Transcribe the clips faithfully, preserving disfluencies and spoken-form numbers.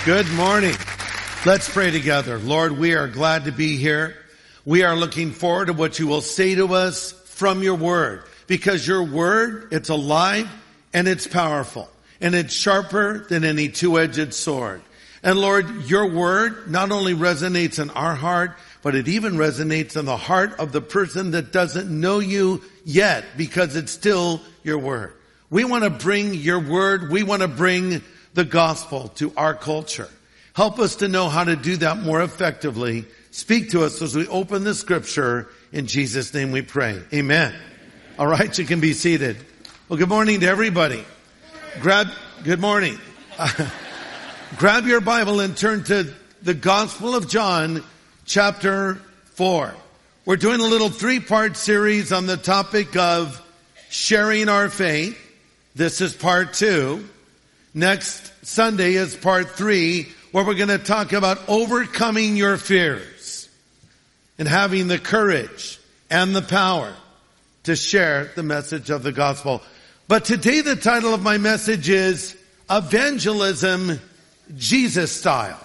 Good morning. Let's pray together. Lord, we are glad to be here. We are looking forward to what you will say to us from your word, because your word, it's alive and it's powerful and it's sharper than any two-edged sword. And Lord, your word not only resonates in our heart, but it even resonates in the heart of the person that doesn't know you yet, because it's still your word. We want to bring your word. We want to bring the gospel to our culture. Help us to know how to do that more effectively. Speak to us as we open the scripture. In Jesus' name we pray. Amen. All right, you can be seated. Well, good morning to everybody. Grab, good morning. Uh, grab your Bible and turn to the Gospel of John, chapter four. We're doing a little three-part series on the topic of sharing our faith. This is part two. Next Sunday is part three, where we're going to talk about overcoming your fears and having the courage and the power to share the message of the gospel. But today the title of my message is Evangelism Jesus Style.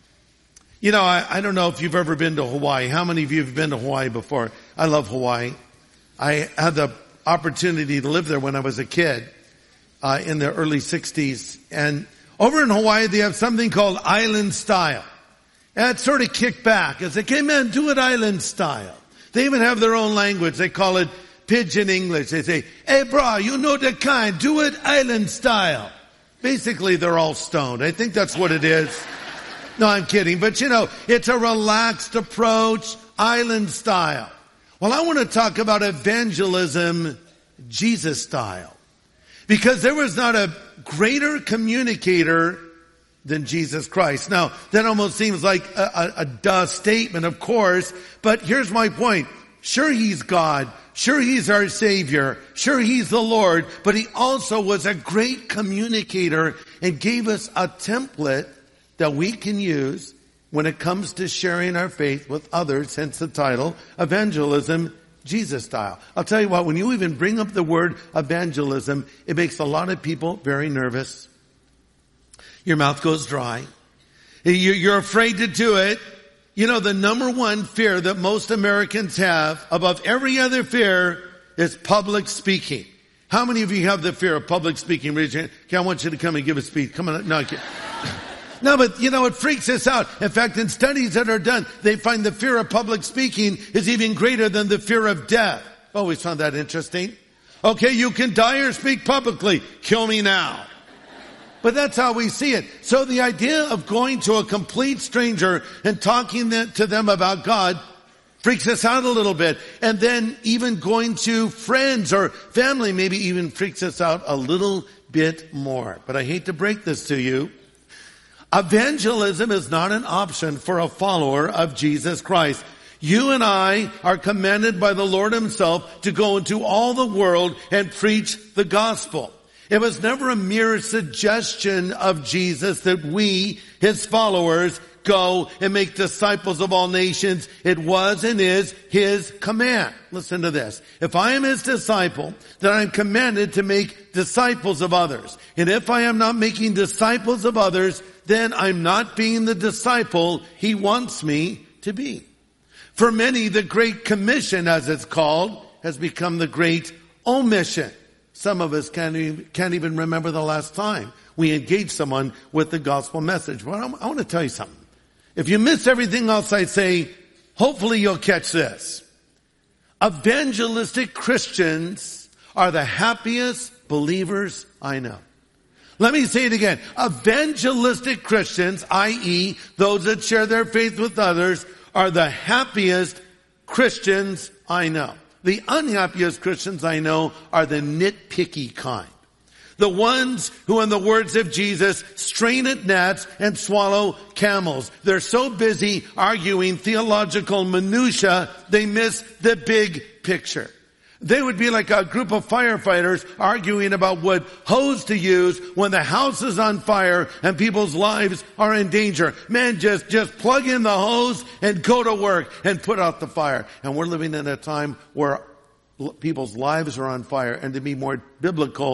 You know, I, I don't know if you've ever been to Hawaii. How many of you have been to Hawaii before? I love Hawaii. I had the opportunity to live there when I was a kid. Uh, in the early sixties. And over in Hawaii, they have something called island style. And it's sort of kicked back. It's like, hey man, do it island style. They even have their own language. They call it pidgin English. They say, hey brah, you know the kind, do it island style. Basically, they're all stoned. I think that's what it is. No, I'm kidding. But you know, it's a relaxed approach, island style. Well, I want to talk about evangelism Jesus style. Because there was not a greater communicator than Jesus Christ. Now, that almost seems like a, a, a duh statement, of course, but here's my point. Sure, he's God. Sure, he's our Savior. Sure, he's the Lord, but he also was a great communicator and gave us a template that we can use when it comes to sharing our faith with others, hence the title, Evangelism Jesus Style. I'll tell you what, when you even bring up the word evangelism, it makes a lot of people very nervous. Your mouth goes dry. You're afraid to do it. You know, the number one fear that most Americans have above every other fear is public speaking. How many of you have the fear of public speaking? Raise your hand. Okay, I want you to come and give a speech. Come on. No, I can't. No, but you know, it freaks us out. In fact, in studies that are done, they find the fear of public speaking is even greater than the fear of death. Always found that interesting. Okay, you can die or speak publicly. Kill me now. But that's how we see it. So the idea of going to a complete stranger and talking to them about God freaks us out a little bit. And then even going to friends or family maybe even freaks us out a little bit more. But I hate to break this to you. Evangelism is not an option for a follower of Jesus Christ. You and I are commanded by the Lord himself to go into all the world and preach the gospel. It was never a mere suggestion of Jesus that we, his followers, go and make disciples of all nations. It was and is his command. Listen to this. If I am his disciple, then I'm commanded to make disciples of others. And if I am not making disciples of others, then I'm not being the disciple he wants me to be. For many, the Great Commission, as it's called, has become the Great Omission. Some of us can't even, can't even remember the last time we engaged someone with the gospel message. Well, I want to tell you something. If you miss everything else I say, hopefully you'll catch this. Evangelistic Christians are the happiest believers I know. Let me say it again. Evangelistic Christians, that is those that share their faith with others, are the happiest Christians I know. The unhappiest Christians I know are the nitpicky kind. The ones who, in the words of Jesus, strain at gnats and swallow camels. They're so busy arguing theological minutia, they miss the big picture. They would be like a group of firefighters arguing about what hose to use when the house is on fire and people's lives are in danger. Man, just, just plug in the hose and go to work and put out the fire. And we're living in a time where people's lives are on fire. And to be more biblical,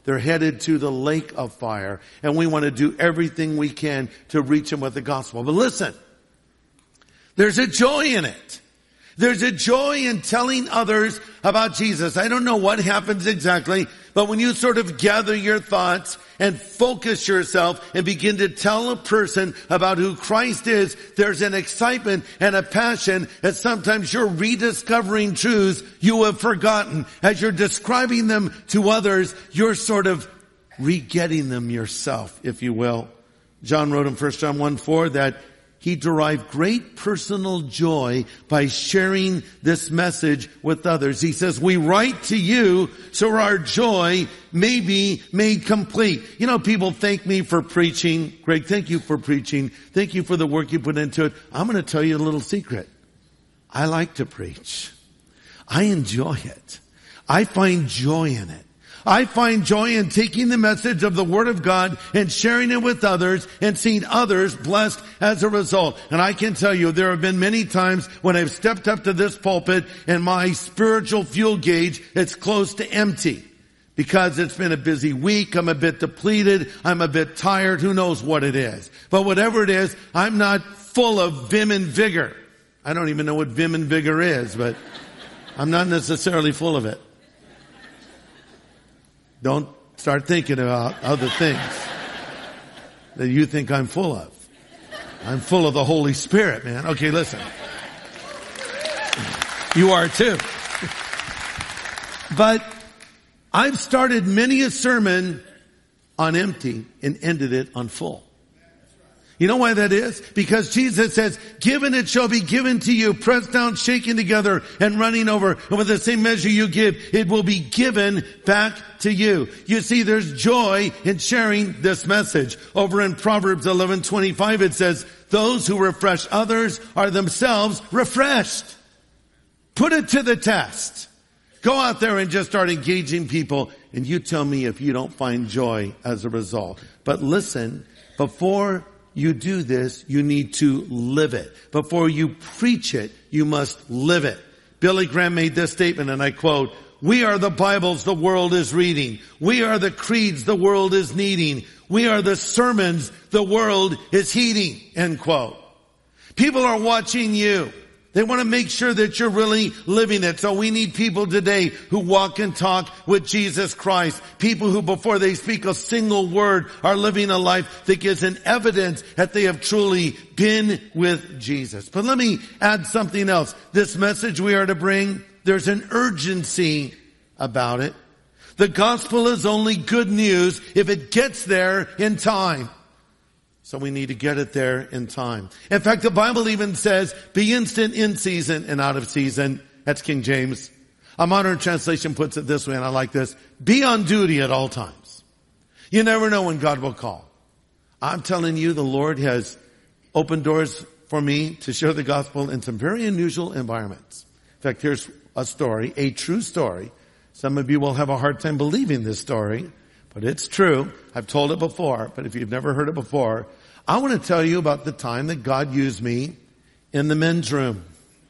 They're headed to the lake of fire. And we want to do everything we can to reach them with the gospel. But listen, there's a joy in it. There's a joy in telling others about Jesus. I don't know what happens exactly, but when you sort of gather your thoughts and focus yourself and begin to tell a person about who Christ is, there's an excitement and a passion that sometimes you're rediscovering truths you have forgotten. As you're describing them to others, you're sort of re-getting them yourself, if you will. John wrote in First John one four that he derived great personal joy by sharing this message with others. He says, we write to you so our joy may be made complete. You know, people thank me for preaching. Greg, thank you for preaching. Thank you for the work you put into it. I'm going to tell you a little secret. I like to preach. I enjoy it. I find joy in it. I find joy in taking the message of the Word of God and sharing it with others and seeing others blessed as a result. And I can tell you there have been many times when I've stepped up to this pulpit and my spiritual fuel gauge is close to empty. Because it's been a busy week, I'm a bit depleted, I'm a bit tired, who knows what it is. But whatever it is, I'm not full of vim and vigor. I don't even know what vim and vigor is, but I'm not necessarily full of it. Don't start thinking about other things that you think I'm full of. I'm full of the Holy Spirit, man. Okay, listen. You are too. But I've started many a sermon on empty and ended it on full. You know why that is? Because Jesus says, given it shall be given to you, pressed down, shaken together, and running over. And with the same measure you give, it will be given back to you. You see, there's joy in sharing this message. Over in Proverbs eleven twenty-five, it says, those who refresh others are themselves refreshed. Put it to the test. Go out there and just start engaging people, and you tell me if you don't find joy as a result. But listen, before you do this, you need to live it. Before you preach it, you must live it. Billy Graham made this statement, and I quote, we are the Bibles the world is reading. We are the creeds the world is needing. We are the sermons the world is heeding, end quote. People are watching you. They want to make sure that you're really living it. So we need people today who walk and talk with Jesus Christ. People who before they speak a single word are living a life that gives an evidence that they have truly been with Jesus. But let me add something else. This message we are to bring, there's an urgency about it. The gospel is only good news if it gets there in time. So we need to get it there in time. In fact, the Bible even says, be instant in season and out of season. That's King James. A modern translation puts it this way, and I like this. Be on duty at all times. You never know when God will call. I'm telling you, the Lord has opened doors for me to share the gospel in some very unusual environments. In fact, here's a story, a true story. Some of you will have a hard time believing this story, but it's true. I've told it before, but if you've never heard it before, I want to tell you about the time that God used me in the men's room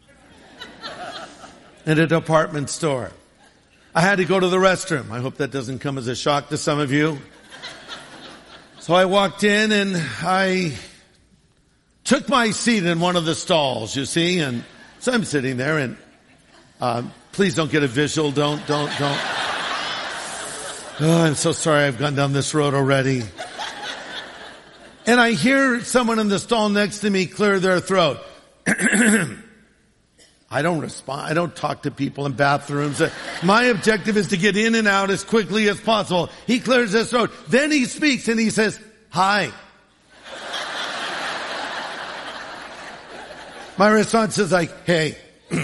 in a department store. I had to go to the restroom. I hope that doesn't come as a shock to some of you. So I walked in and I took my seat in one of the stalls, you see, and so I'm sitting there and uh, please don't get a visual. Don't, don't, don't. Oh, I'm so sorry I've gone down this road already. And I hear someone in the stall next to me clear their throat. I don't respond. I don't talk to people in bathrooms. My objective is to get in and out as quickly as possible. He clears his throat. Then he speaks and he says, hi. My response is like, hey.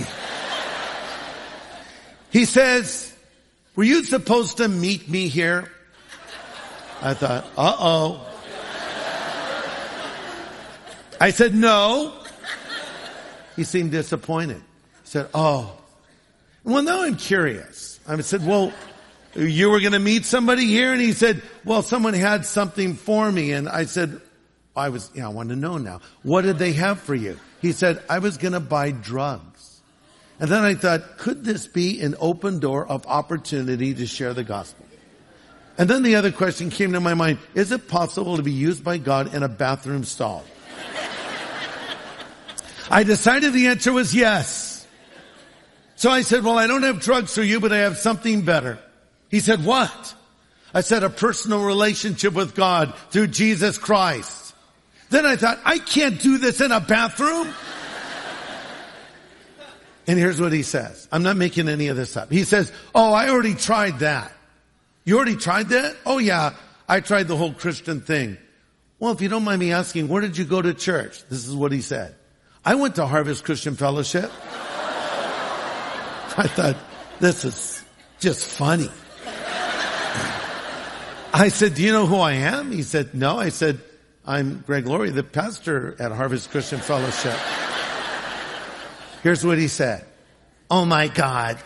He says, were you supposed to meet me here? I thought, uh-oh. I said, no. He seemed disappointed. He said, oh. Well, now I'm curious. I said, well, you were going to meet somebody here? And he said, well, someone had something for me. And I said, I was, yeah, I want to know now. What did they have for you? He said, I was going to buy drugs. And then I thought, could this be an open door of opportunity to share the gospel? And then the other question came to my mind, is it possible to be used by God in a bathroom stall? I decided the answer was yes. So I said, well, I don't have drugs for you, but I have something better. He said, what? I said, a personal relationship with God through Jesus Christ. Then I thought, I can't do this in a bathroom. And here's what he says. I'm not making any of this up. He says, oh, I already tried that. You already tried that? Oh yeah, I tried the whole Christian thing. Well, if you don't mind me asking, where did you go to church? This is what he said. I went to Harvest Christian Fellowship. I thought, this is just funny. I said, do you know who I am? He said, no. I said, I'm Greg Laurie, the pastor at Harvest Christian Fellowship. Here's what he said. Oh my God.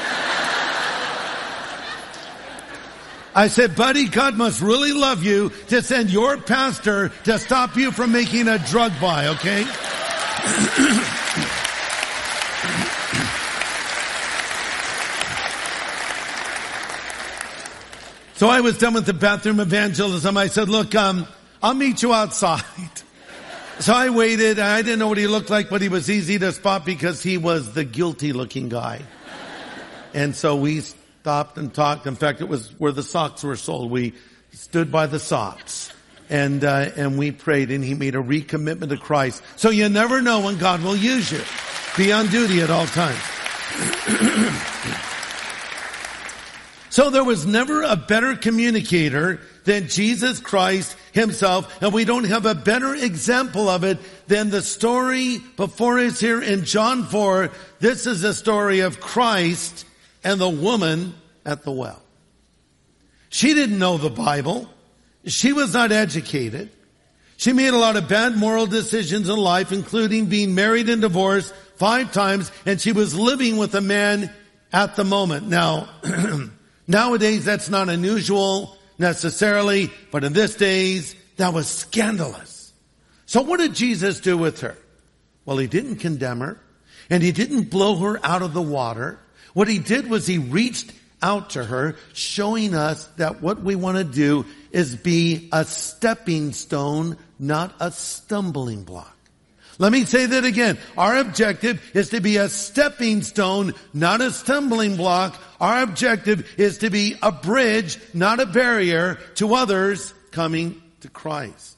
I said, buddy, God must really love you to send your pastor to stop you from making a drug buy, okay? So I was done with the bathroom evangelism. I said, look, um, I'll meet you outside. So I waited. I didn't know what he looked like, but he was easy to spot because he was the guilty looking guy. And so we stopped and talked. In fact, it was where the socks were sold. We stood by the socks and, uh, and we prayed, and he made a recommitment to Christ. So you never know when God will use you. Be on duty at all times. So there was never a better communicator than Jesus Christ himself, and we don't have a better example of it than the story before us here in John four. This is the story of Christ and the woman at the well. She didn't know the Bible. She was not educated. She made a lot of bad moral decisions in life, including being married and divorced five times, and she was living with a man at the moment. Now, nowadays that's not unusual necessarily, but in this days, that was scandalous. So what did Jesus do with her? Well, he didn't condemn her, and he didn't blow her out of the water. What he did was he reached out to her, showing us that what we want to do is be a stepping stone, not a stumbling block. Let me say that again. Our objective is to be a stepping stone, not a stumbling block. Our objective is to be a bridge, not a barrier, to others coming to Christ.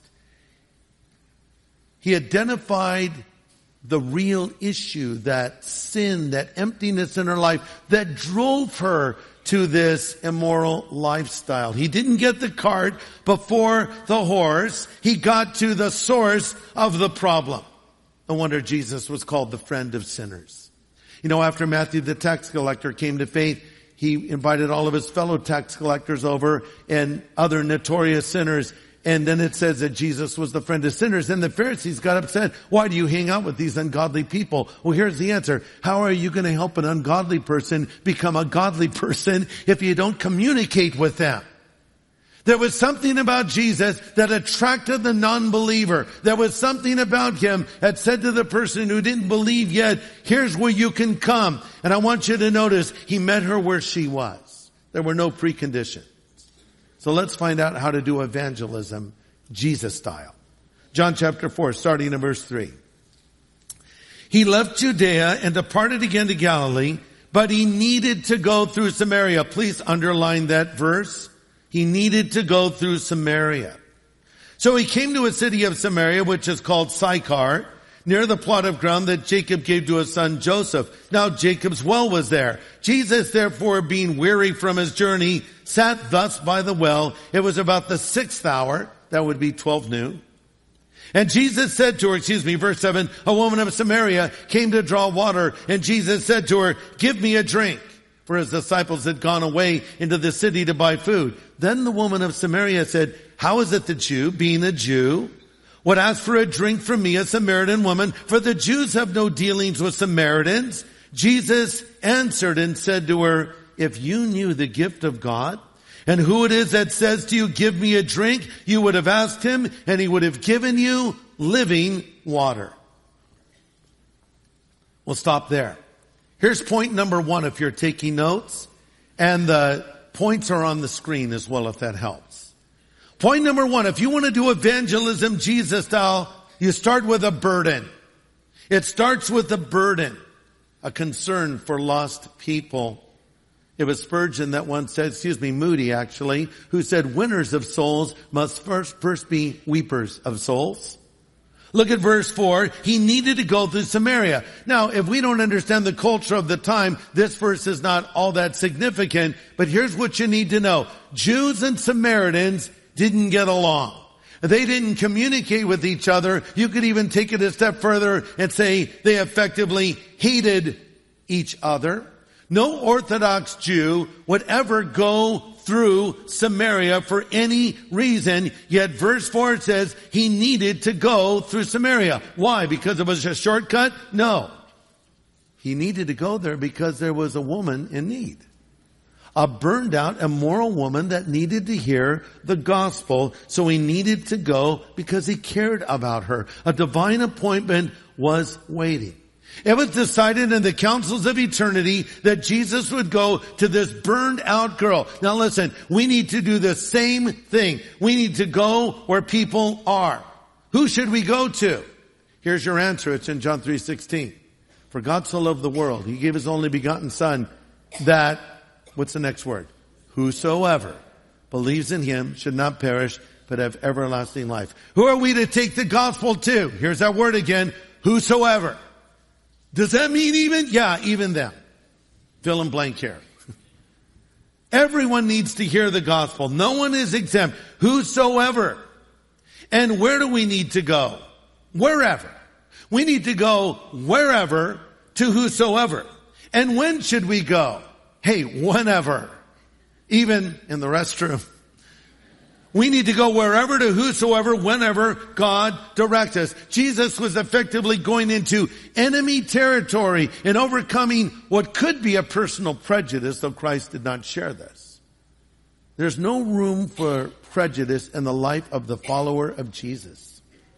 He identified the real issue, that sin, that emptiness in her life that drove her to this immoral lifestyle. He didn't get the cart before the horse. He got to the source of the problem. No wonder Jesus was called the friend of sinners. You know, after Matthew the tax collector came to faith, he invited all of his fellow tax collectors over and other notorious sinners. And then it says that Jesus was the friend of sinners. And the Pharisees got upset. Why do you hang out with these ungodly people? Well, here's the answer. How are you going to help an ungodly person become a godly person if you don't communicate with them? There was something about Jesus that attracted the non-believer. There was something about him that said to the person who didn't believe yet, here's where you can come. And I want you to notice, he met her where she was. There were no preconditions. So let's find out how to do evangelism Jesus style. John chapter four, starting in verse three. He left Judea and departed again to Galilee, but he needed to go through Samaria. Please underline that verse. He needed to go through Samaria. So he came to a city of Samaria, which is called Sychar, near the plot of ground that Jacob gave to his son Joseph. Now Jacob's well was there. Jesus, therefore, being weary from his journey, sat thus by the well. It was about the sixth hour. That would be twelve noon. And Jesus said to her, excuse me, verse seven, a woman of Samaria came to draw water. And Jesus said to her, give me a drink. For his disciples had gone away into the city to buy food. Then the woman of Samaria said, how is it that you, being a Jew, would ask for a drink from me, a Samaritan woman? For the Jews have no dealings with Samaritans. Jesus answered and said to her, if you knew the gift of God and who it is that says to you, give me a drink, you would have asked him and he would have given you living water. We'll stop there. Here's point number one if you're taking notes. And the points are on the screen as well if that helps. Point number one, if you want to do evangelism Jesus style, you start with a burden. It starts with a burden, a concern for lost people. It was Spurgeon that once said, excuse me, Moody actually, who said winners of souls must first, first be weepers of souls. Look at verse four. He needed to go through Samaria. Now, if we don't understand the culture of the time, this verse is not all that significant, but here's what you need to know. Jews and Samaritans didn't get along. They didn't communicate with each other. You could even take it a step further and say they effectively hated each other. No Orthodox Jew would ever go through Samaria for any reason, yet verse four says he needed to go through Samaria. Why? Because it was a shortcut? No. He needed to go there because there was a woman in need. A burned out, immoral woman that needed to hear the gospel, so he needed to go because he cared about her. A divine appointment was waiting. It was decided in the councils of eternity that Jesus would go to this burned out girl. Now listen, we need to do the same thing. We need to go where people are. Who should we go to? Here's your answer. It's in John three sixteen. For God so loved the world, he gave his only begotten son that, what's the next word? Whosoever believes in him should not perish, but have everlasting life. Who are we to take the gospel to? Here's that word again. Whosoever. Does that mean even? Yeah, even them. Fill in blank here. Everyone needs to hear the gospel. No one is exempt. Whosoever. And where do we need to go? Wherever. We need to go wherever to whosoever. And when should we go? Hey, whenever. Even in the restroom. We need to go wherever to whosoever, whenever God directs us. Jesus was effectively going into enemy territory and overcoming what could be a personal prejudice, though Christ did not share this. There's no room for prejudice in the life of the follower of Jesus.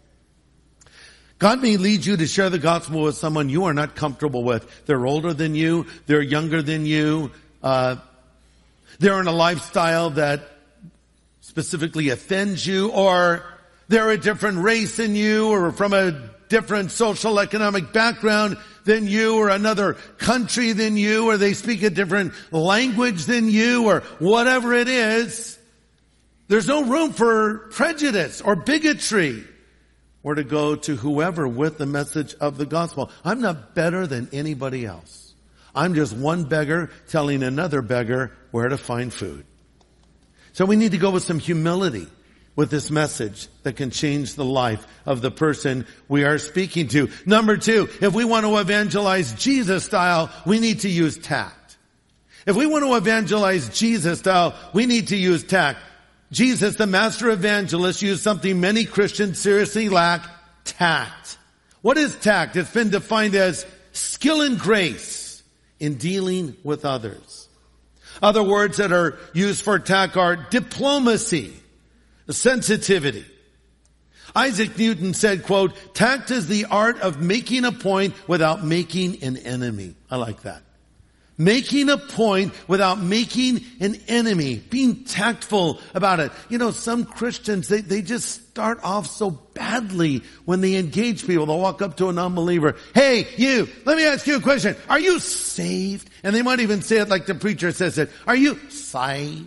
God may lead you to share the gospel with someone you are not comfortable with. They're older than you. They're younger than you. Uh, they're in a lifestyle that specifically offends you, or they're a different race than you, or from a different social economic background than you, or another country than you, or they speak a different language than you, or whatever it is. There's no room for prejudice or bigotry. Or to go to whoever with the message of the gospel. I'm not better than anybody else. I'm just one beggar telling another beggar where to find food. So we need to go with some humility with this message that can change the life of the person we are speaking to. Number two, if we want to evangelize Jesus style, we need to use tact. If we want to evangelize Jesus style, we need to use tact. Jesus, the master evangelist, used something many Christians seriously lack, tact. What is tact? It's been defined as skill and grace in dealing with others. Other words that are used for tact are diplomacy, sensitivity. Isaac Newton said, quote, tact is the art of making a point without making an enemy. I like that. Making a point without making an enemy. Being tactful about it. You know, some Christians, they, they just start off so badly when they engage people. They'll walk up to an unbeliever. Hey, you, let me ask you a question. Are you saved? And they might even say it like the preacher says it. Are you saved?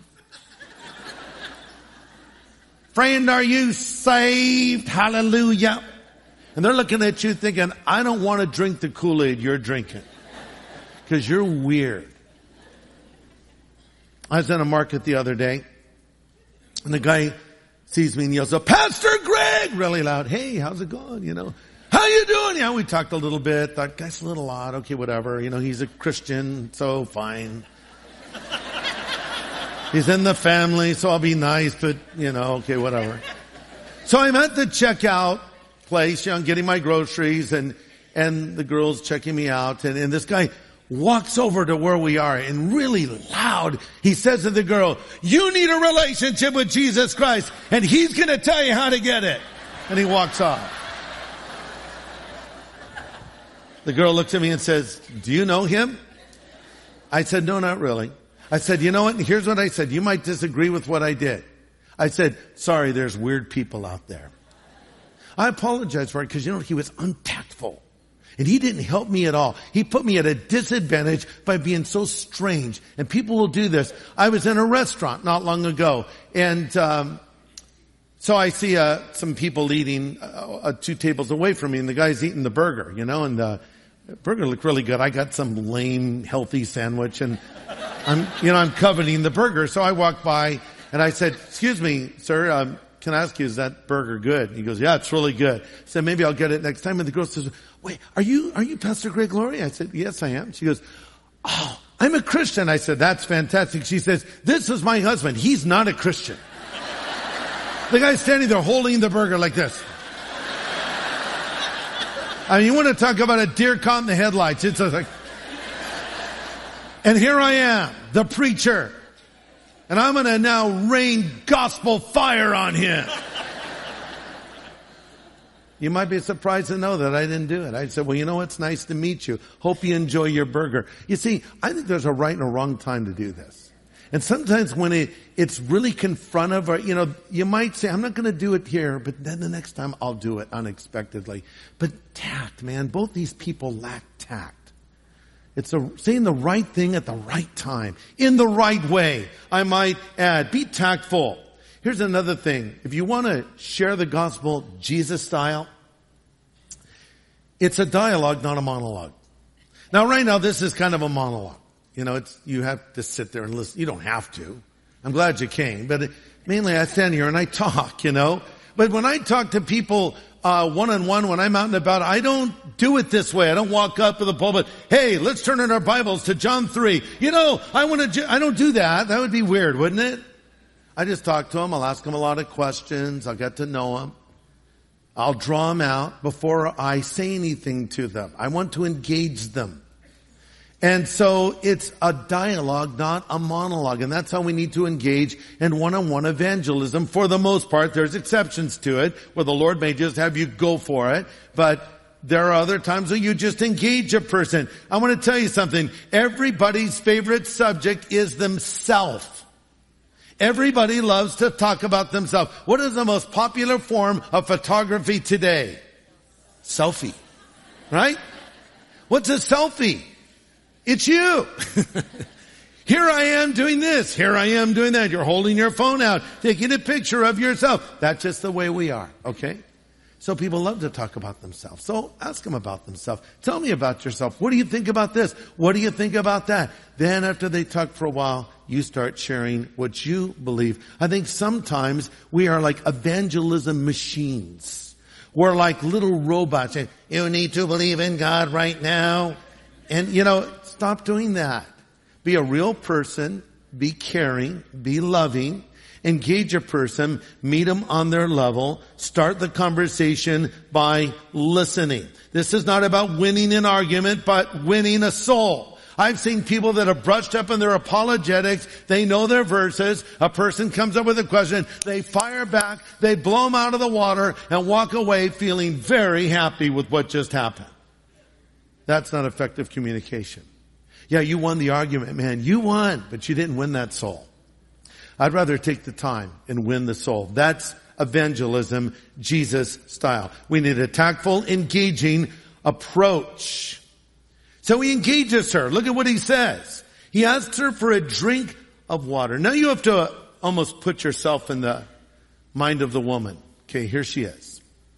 Friend, are you saved? Hallelujah. And they're looking at you thinking, I don't want to drink the Kool-Aid you're drinking. Because you're weird. I was in a market the other day, and the guy sees me and yells, Pastor Greg, really loud. Hey, how's it going? You know, how you doing? Yeah, we talked a little bit. That guy's a little odd. Okay, whatever. You know, he's a Christian, so fine. He's in the family, so I'll be nice, but, you know, okay, whatever. So I'm at the checkout place, you know, getting my groceries, and, and the girl's checking me out, and, and this guy walks over to where we are, and really loud, he says to the girl, you need a relationship with Jesus Christ, and he's going to tell you how to get it. And he walks off. The girl looks at me and says, do you know him? I said, no, not really. I said, you know what? Here's what I said. You might disagree with what I did. I said, sorry, there's weird people out there. I apologize for it because, you know, he was untactful. And he didn't help me at all. He put me at a disadvantage by being so strange. And people will do this. I was in a restaurant not long ago. And um so I see uh some people eating uh, uh, two tables away from me. And the guy's eating the burger, you know. And the burger looked really good. I got some lame, healthy sandwich. And I'm, you know, I'm coveting the burger. So I walked by and I said, excuse me, sir, um, can I ask you, is that burger good? He goes, yeah, it's really good. I said, maybe I'll get it next time. And the girl says, wait, are you, are you Pastor Greg Laurie? I said, yes, I am. She goes, oh, I'm a Christian. I said, that's fantastic. She says, this is my husband. He's not a Christian. The guy's standing there holding the burger like this. I mean, you want to talk about a deer caught in the headlights. It's like, and here I am, the preacher. And I'm going to now rain gospel fire on him. You might be surprised to know that I didn't do it. I said, well, you know, it's nice to meet you. Hope you enjoy your burger. You see, I think there's a right and a wrong time to do this. And sometimes when it, it's really confrontive, or, you know, you might say, I'm not going to do it here, but then the next time I'll do it unexpectedly. But tact, man, both these people lack tact. It's a, saying the right thing at the right time, in the right way, I might add. Be tactful. Here's another thing. If you want to share the gospel Jesus style, it's a dialogue, not a monologue. Now, right now, this is kind of a monologue. You know, it's, you have to sit there and listen. You don't have to. I'm glad you came. But it, mainly I stand here and I talk, you know. But when I talk to people uh one-on-one, when I'm out and about, I don't do it this way. I don't walk up to the pulpit, hey, let's turn in our Bibles to John three. You know, I want to, I don't do that. That would be weird, wouldn't it? I just talk to them. I'll ask them a lot of questions. I'll get to know them. I'll draw them out before I say anything to them. I want to engage them. And so it's a dialogue, not a monologue. And that's how we need to engage in one-on-one evangelism. For the most part, there's exceptions to it, where the Lord may just have you go for it. But there are other times where you just engage a person. I want to tell you something. Everybody's favorite subject is themselves. Everybody loves to talk about themselves. What is the most popular form of photography today? Selfie. Right? What's a selfie? It's you. Here I am doing this. Here I am doing that. You're holding your phone out, taking a picture of yourself. That's just the way we are, okay? So people love to talk about themselves. So ask them about themselves. Tell me about yourself. What do you think about this? What do you think about that? Then after they talk for a while, you start sharing what you believe. I think sometimes we are like evangelism machines. We're like little robots saying, you need to believe in God right now. And, you know, stop doing that. Be a real person. Be caring. Be loving. Engage a person. Meet them on their level. Start the conversation by listening. This is not about winning an argument, but winning a soul. I've seen people that are brushed up in their apologetics. They know their verses. A person comes up with a question. They fire back. They blow them out of the water and walk away feeling very happy with what just happened. That's not effective communication. Yeah, you won the argument, man. You won, but you didn't win that soul. I'd rather take the time and win the soul. That's evangelism, Jesus style. We need a tactful, engaging approach. So he engages her. Look at what he says. He asks her for a drink of water. Now you have to almost put yourself in the mind of the woman. Okay, here she is.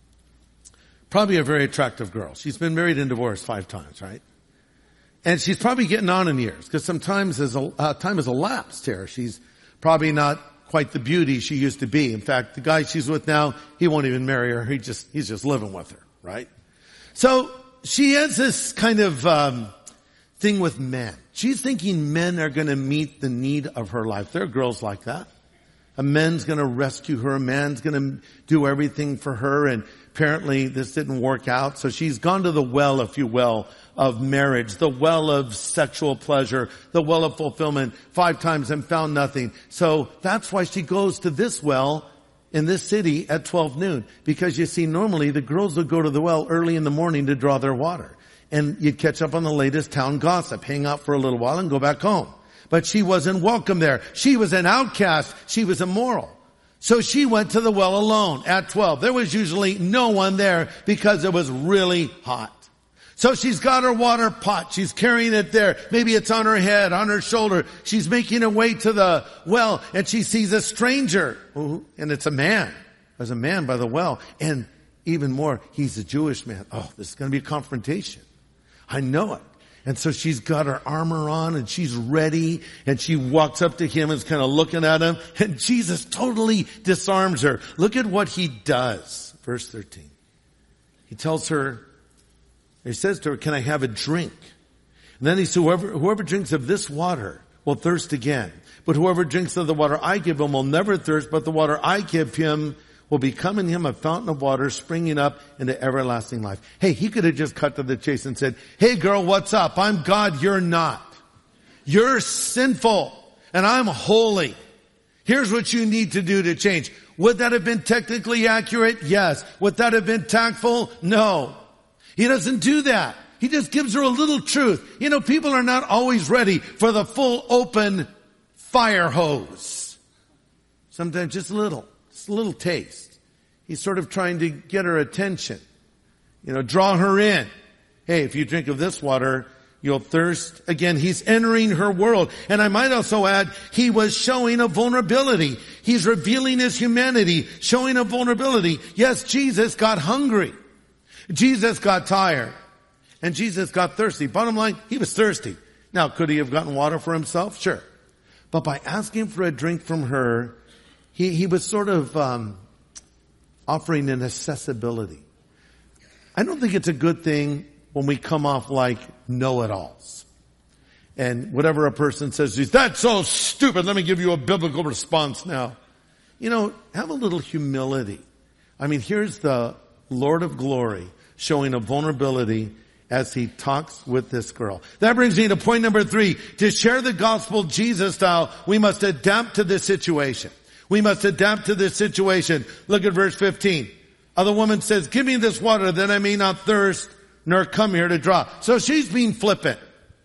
Probably a very attractive girl. She's been married and divorced five times, right? And she's probably getting on in years, because sometimes as a, uh, time has elapsed here. She's probably not quite the beauty she used to be. In fact, the guy she's with now, he won't even marry her. He just, he's just living with her, right? So she has this kind of um thing with men. She's thinking men are going to meet the need of her life. There are girls like that. A man's going to rescue her. A man's going to do everything for her. And apparently this didn't work out. So she's gone to the well, if you will, of marriage, the well of sexual pleasure, the well of fulfillment five times and found nothing. So that's why she goes to this well in this city at twelve noon. Because you see, normally the girls would go to the well early in the morning to draw their water. And you'd catch up on the latest town gossip, hang out for a little while and go back home. but she wasn't welcome there. She was an outcast. She was immoral. So she went to the well alone at twelve. There was usually no one there because it was really hot. So she's got her water pot. She's carrying it there. Maybe it's on her head, on her shoulder. She's making her way to the well, and she sees a stranger. And it's a man. There's a man by the well. And even more, he's a Jewish man. Oh, this is going to be a confrontation. I know it. And so she's got her armor on and she's ready, and she walks up to him and is kind of looking at him, and Jesus totally disarms her. Look at what he does. Verse thirteen. He tells her, he says to her, can I have a drink? And then he says, whoever, whoever drinks of this water will thirst again. But whoever drinks of the water I give him will never thirst, but the water I give him will become in him a fountain of water springing up into everlasting life. Hey, he could have just cut to the chase and said, hey girl, what's up? I'm God, you're not. You're sinful, and I'm holy. Here's what you need to do to change. Would that have been technically accurate? Yes. Would that have been tactful? No. He doesn't do that. He just gives her a little truth. You know, people are not always ready for the full open fire hose. Sometimes just a little. Just a little taste. He's sort of trying to get her attention. You know, draw her in. Hey, if you drink of this water, you'll thirst. Again, he's entering her world. And I might also add, he was showing a vulnerability. He's revealing his humanity, showing a vulnerability. Yes, Jesus got hungry. Jesus got tired. And Jesus got thirsty. Bottom line, he was thirsty. Now, could he have gotten water for himself? Sure. But by asking for a drink from her, He, he was sort of um, offering an accessibility. I don't think it's a good thing when we come off like know-it-alls. And whatever a person says, that's so stupid, let me give you a biblical response now. You know, have a little humility. I mean, here's the Lord of glory showing a vulnerability as he talks with this girl. That brings me to point number three. To share the gospel Jesus style, we must adapt to this situation. We must adapt to this situation. Look at verse fifteen. Other woman says, give me this water that I may not thirst nor come here to draw. So she's being flippant.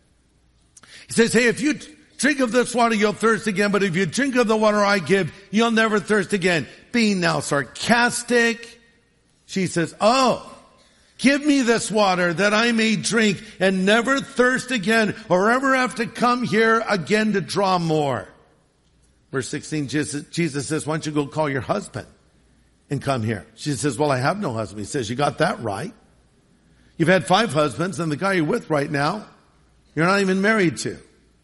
He says, hey, if you drink of this water, you'll thirst again. But if you drink of the water I give, you'll never thirst again. Being now sarcastic, she says, oh, give me this water that I may drink and never thirst again or ever have to come here again to draw more. Verse sixteen, Jesus, Jesus says, why don't you go call your husband and come here? She says, well, I have no husband. He says, you got that right. You've had five husbands, and the guy you're with right now, you're not even married to.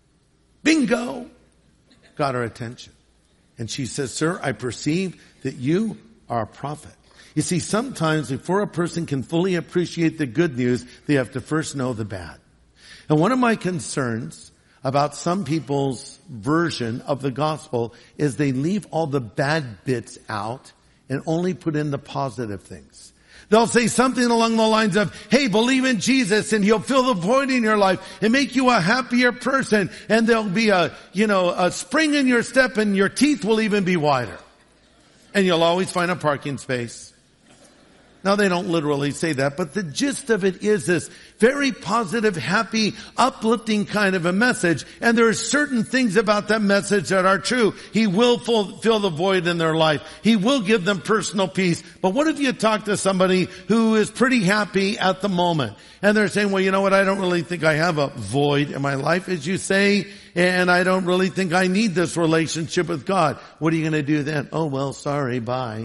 Bingo! Got her attention. And she says, sir, I perceive that you are a prophet. You see, sometimes before a person can fully appreciate the good news, they have to first know the bad. And one of my concerns about some people's version of the gospel is they leave all the bad bits out and only put in the positive things. They'll say something along the lines of, hey, believe in Jesus and he'll fill the void in your life and make you a happier person, and there'll be a, you know, a spring in your step and your teeth will even be whiter. And you'll always find a parking space. Now, they don't literally say that, but the gist of it is this very positive, happy, uplifting kind of a message. And there are certain things about that message that are true. He will fill the void in their life. He will give them personal peace. But what if you talk to somebody who is pretty happy at the moment? And they're saying, well, you know what? I don't really think I have a void in my life, as you say. And I don't really think I need this relationship with God. What are you going to do then? Oh, well, sorry, bye.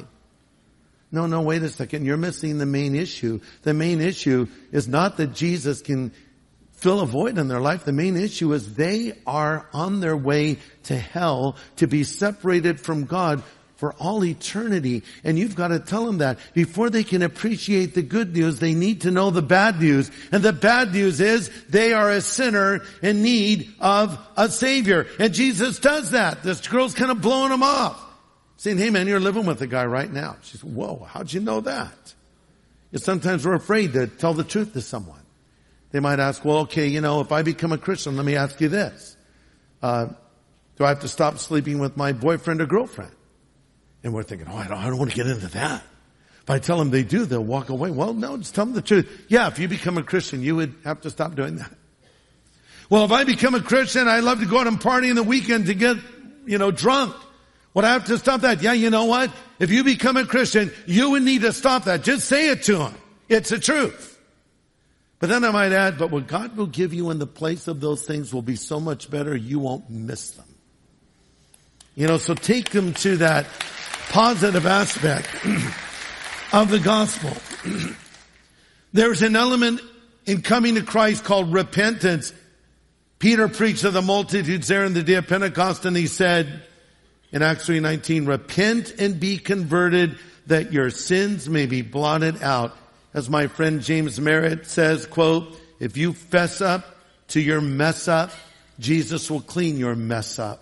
No, no, wait a second. You're missing the main issue. The main issue is not that Jesus can fill a void in their life. The main issue is they are on their way to hell, to be separated from God for all eternity. And you've got to tell them that. Before they can appreciate the good news, they need to know the bad news. And the bad news is they are a sinner in need of a Savior. And Jesus does that. This girl's kind of blowing him off. Saying, hey man, you're living with a guy right now. She said, whoa, how'd you know that? And sometimes we're afraid to tell the truth to someone. They might ask, well, okay, you know, if I become a Christian, let me ask you this. Uh, do I have to stop sleeping with my boyfriend or girlfriend? And we're thinking, oh, I don't, I don't want to get into that. If I tell them they do, they'll walk away. Well, no, just tell them the truth. Yeah, if you become a Christian, you would have to stop doing that. Well, if I become a Christian, I love to go out and party in the weekend to get, you know, drunk. Would I have to stop that? Yeah, you know what? If you become a Christian, you would need to stop that. Just say it to him. It's the truth. But then I might add, but what God will give you in the place of those things will be so much better, you won't miss them. You know, so take them to that positive aspect of the gospel. There's an element in coming to Christ called repentance. Peter preached to the multitudes there in the day of Pentecost, and he said in Acts three nineteen, repent and be converted that your sins may be blotted out. As my friend James Merritt says, quote, if you fess up to your mess up, Jesus will clean your mess up.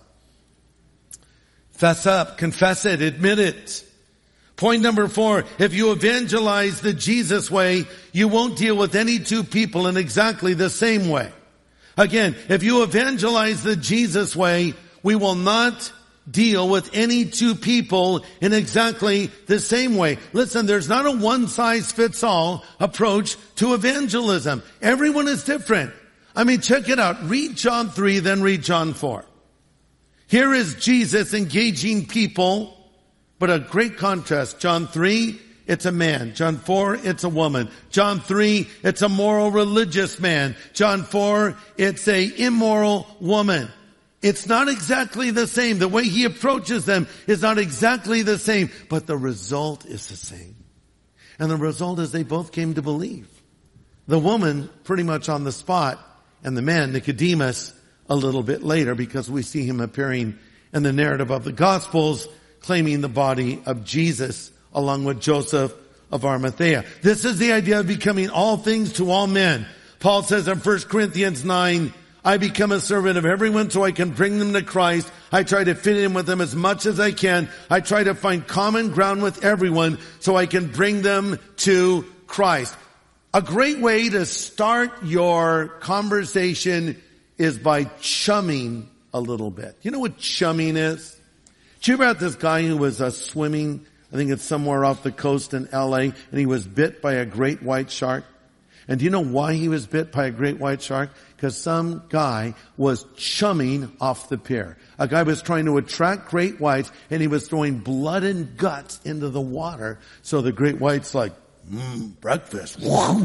Fess up, confess it, admit it. Point number four, if you evangelize the Jesus way, you won't deal with any two people in exactly the same way. Again, if you evangelize the Jesus way, we will not deal with any two people in exactly the same way. Listen, there's not a one-size-fits-all approach to evangelism. Everyone is different. I mean, check it out. Read John three, then read John four. Here is Jesus engaging people, but a great contrast. John three, it's a man. John four, it's a woman. John three, it's a moral religious man. John four, it's a immoral woman. It's not exactly the same. The way he approaches them is not exactly the same, but the result is the same. And the result is they both came to believe. The woman pretty much on the spot, and the man, Nicodemus, a little bit later, because we see him appearing in the narrative of the Gospels, claiming the body of Jesus along with Joseph of Arimathea. This is the idea of becoming all things to all men. Paul says in First Corinthians nine, I become a servant of everyone so I can bring them to Christ. I try to fit in with them as much as I can. I try to find common ground with everyone so I can bring them to Christ. A great way to start your conversation is by chumming a little bit. You know what chumming is? Did you hear about this guy who was uh, swimming, I think it's somewhere off the coast in L A, and he was bit by a great white shark? And do you know why he was bit by a great white shark? Because some guy was chumming off the pier. A guy was trying to attract great whites, and he was throwing blood and guts into the water. So the great white's like, mmm, breakfast.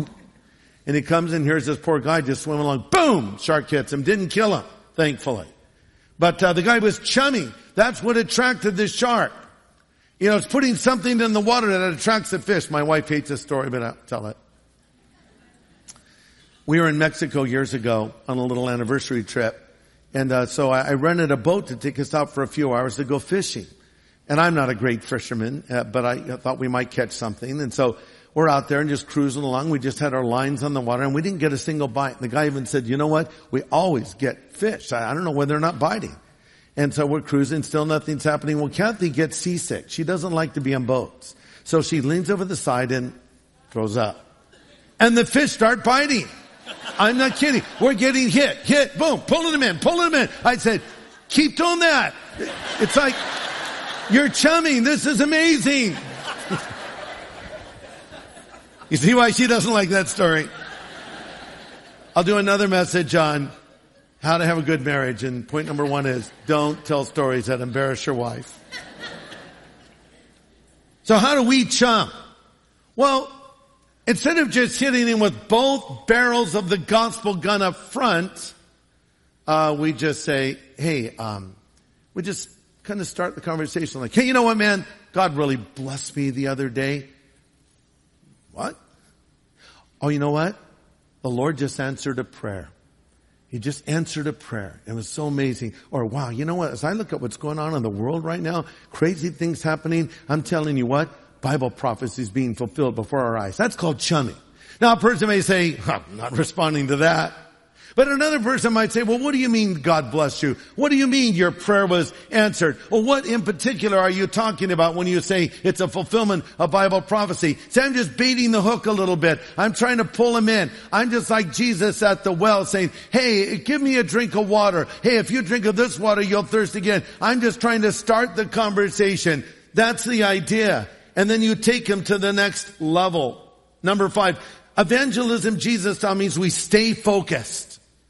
And he comes in, here's this poor guy just swimming along. Boom! Shark hits him. Didn't kill him, thankfully. But uh, the guy was chumming. That's what attracted the shark. You know, it's putting something in the water that attracts the fish. My wife hates this story, but I'll tell it. We were in Mexico years ago on a little anniversary trip. And uh, so I, I rented a boat to take us out for a few hours to go fishing. And I'm not a great fisherman, uh, but I, I thought we might catch something. And so we're out there and just cruising along. We just had our lines on the water, and we didn't get a single bite. And the guy even said, you know what? We always get fish. I, I don't know whether they're not biting. And so we're cruising. Still nothing's happening. Well, Kathy gets seasick. She doesn't like to be on boats. So she leans over the side and throws up. And the fish start biting. I'm not kidding. We're getting hit, hit, boom, pulling them in, pulling them in. I said, keep doing that. It's like, you're chumming. This is amazing. You see why she doesn't like that story? I'll do another message on how to have a good marriage. And point number one is, don't tell stories that embarrass your wife. So how do we chum? Well, instead of just hitting him with both barrels of the gospel gun up front, uh, we just say, hey, um, we just kind of start the conversation like, hey, you know what, man? God really blessed me the other day. What? Oh, you know what? The Lord just answered a prayer. He just answered a prayer. It was so amazing. Or, wow, you know what? As I look at what's going on in the world right now, crazy things happening, I'm telling you what? Bible prophecy is being fulfilled before our eyes. That's called chumming. Now, a person may say, I'm not responding to that. But another person might say, well, what do you mean God blessed you? What do you mean your prayer was answered? Well, what in particular are you talking about when you say it's a fulfillment of Bible prophecy? See, I'm just baiting the hook a little bit. I'm trying to pull him in. I'm just like Jesus at the well saying, hey, give me a drink of water. Hey, if you drink of this water, you'll thirst again. I'm just trying to start the conversation. That's the idea. And then you take him to the next level. Number five, evangelism, Jesus style means we stay focused.